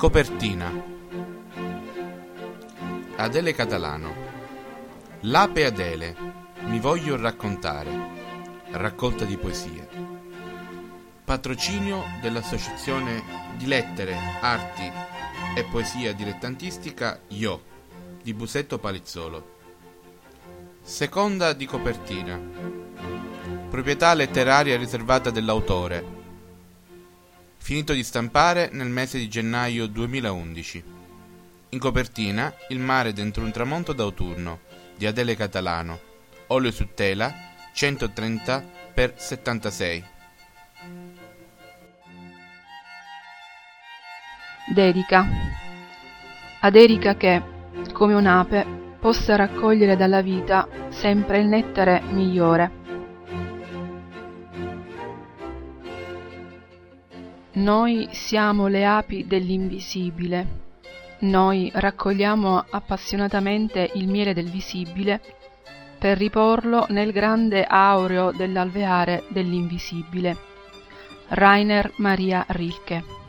Copertina. Adele Catalano. L'ape Adele, mi voglio raccontare. Raccolta di poesie. Patrocinio dell'Associazione di Lettere, Arti e Poesia Dilettantistica IO di Busetto Palizzolo. Seconda di copertina. Proprietà letteraria riservata dell'autore. Finito di stampare nel mese di gennaio 2011. In copertina Il mare dentro un tramonto d'autunno di Adele Catalano, olio su tela 130x76. Dedica. Ad Erika che, come un'ape, possa raccogliere dalla vita sempre il nettare migliore. Noi siamo le api dell'invisibile. Noi raccogliamo appassionatamente il miele del visibile per riporlo nel grande aureo dell'alveare dell'invisibile. Rainer Maria Rilke.